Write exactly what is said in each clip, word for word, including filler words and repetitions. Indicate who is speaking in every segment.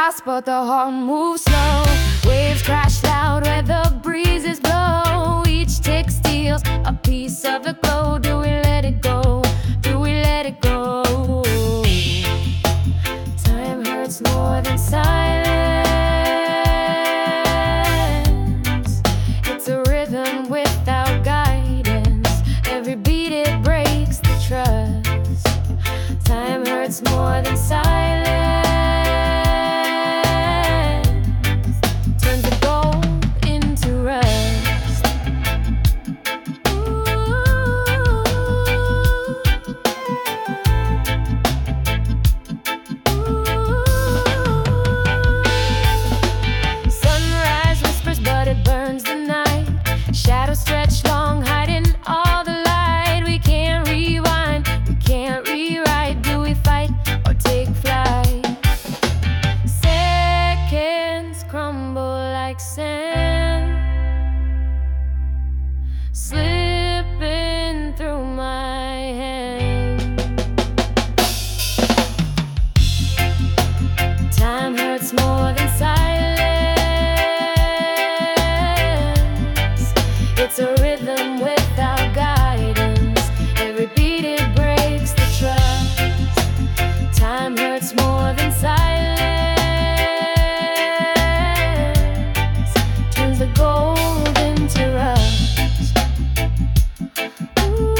Speaker 1: fast, but the heart moves slow. Waves crash loud where the breezes blow. Each tick steals a piece of the glow. Do we let it go? Do we let it go? Time hurts more than silence. It's a rhythm without guidance. Every beat it breaks the trust. Time hurts more than silence. Turns the gold into rust. Ooh. Ooh. Sunrise whispers, but it burns the night. Shadows stretch long, hiding all the light. We can't rewind, we can't rewrite. Do we fight or take flight? Seconds crumble like sand, slipping through my hand. Time hurts more than silence. It's a rhythm without guidance. Every beat it breaks the trust. Time hurts more than silence. Turns the gold into rust. Ooh.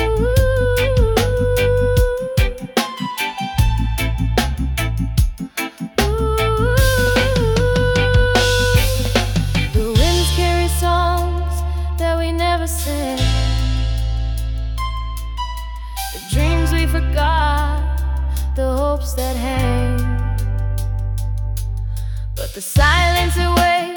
Speaker 1: Ooh. The winds carry songs that we never sang. The dreams we forgot, the hopes that hang. But the silence away